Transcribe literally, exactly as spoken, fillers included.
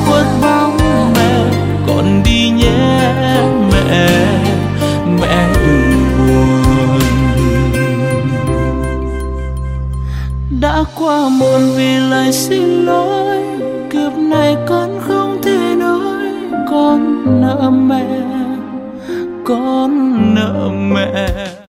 khuất bóng mẹ, con đi nhé mẹ, mẹ đừng buồn. Đã qua muộn vì lời xin lỗi, kiếp này con không thể nói, con nợ mẹ, con nợ mẹ.